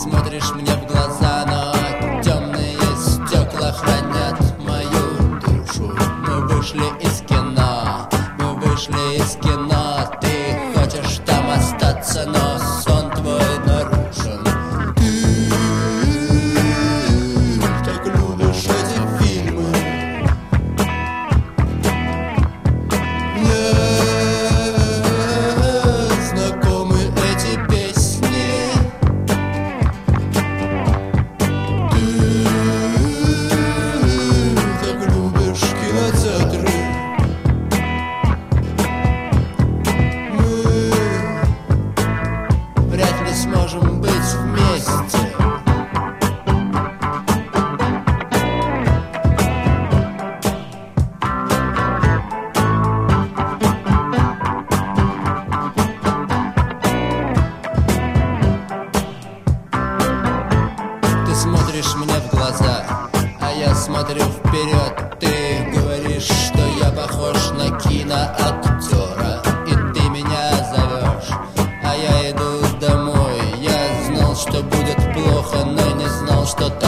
смотришь мне в глаза, но темные стекла хранят мою душу. Мы вышли из кино, мы вышли из кино. Ты хочешь там остаться, но сон твой нарушен. Ты так любишь эти фильмы. Мне знакомы эти песни. Ты так любишь кинотеатры. Мы вряд ли сможем быть вместе. Ты смотришь мне в глаза, а я смотрю вперед. Ты говоришь, что я похож на киноактера, и ты меня зовешь, а я иду домой. Я знал, что будет плохо, но не знал, что так